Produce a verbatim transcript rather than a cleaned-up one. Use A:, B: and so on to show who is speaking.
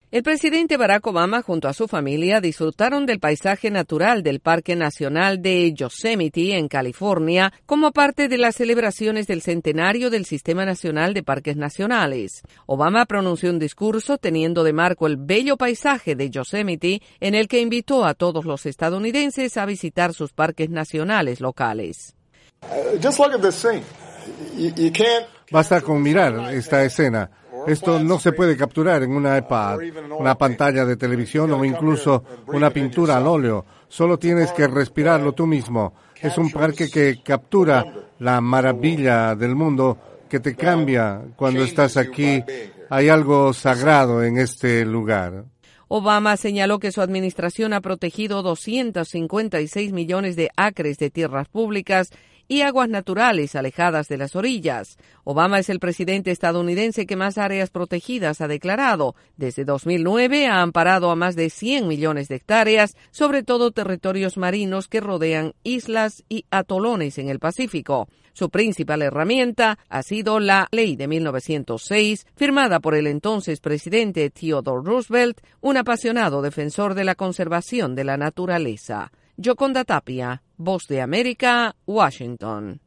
A: El presidente Barack Obama junto a su familia disfrutaron del paisaje natural del Parque Nacional de Yosemite en California como parte de las celebraciones del centenario del Sistema Nacional de Parques Nacionales. Obama pronunció un discurso teniendo de marco el bello paisaje de Yosemite en el que invitó a todos los estadounidenses a visitar sus parques nacionales locales.
B: Basta con mirar esta escena. Esto no se puede capturar en una iPad, una pantalla de televisión o incluso una pintura al óleo. Solo tienes que respirarlo tú mismo. Es un parque que captura la maravilla del mundo, que te cambia cuando estás aquí. Hay algo sagrado en este lugar.
A: Obama señaló que su administración ha protegido doscientos cincuenta y seis millones de acres de tierras públicas y aguas naturales alejadas de las orillas. Obama es el presidente estadounidense que más áreas protegidas ha declarado. Desde dos mil nueve ha amparado a más de cien millones de hectáreas, sobre todo territorios marinos que rodean islas y atolones en el Pacífico. Su principal herramienta ha sido la Ley de mil novecientos seis, firmada por el entonces presidente Theodore Roosevelt, un apasionado defensor de la conservación de la naturaleza. Yoconda Tapia, Voz de América, Washington.